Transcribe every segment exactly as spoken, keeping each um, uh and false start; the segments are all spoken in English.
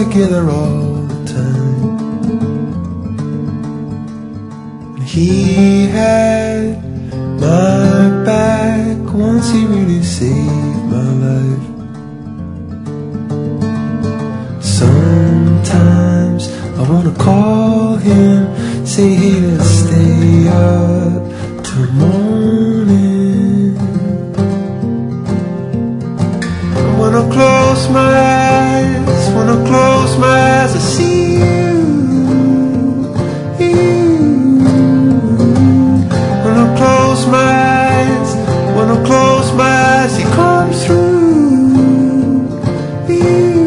together all the time. And he had my back once, he really saved my life. Sometimes I wanna call him, say hey, let's stay up till morning. When I close my eyes, when I close my eyes, I see you, you. When I close my eyes, when I close my eyes, he comes through, you.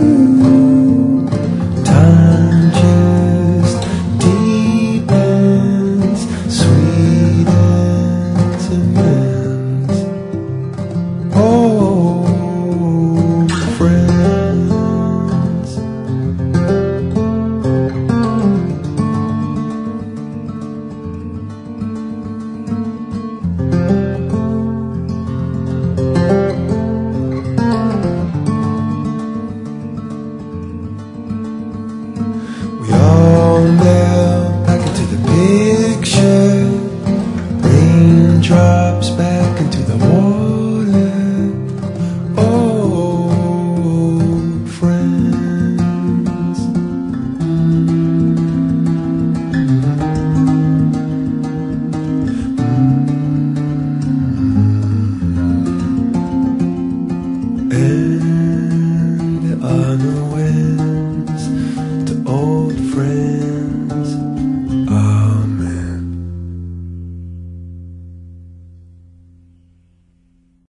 Time just deepens, sweetens and ends. Oh, friends. We all melt back into the picture, raindrops back into the water. Old friends. And I know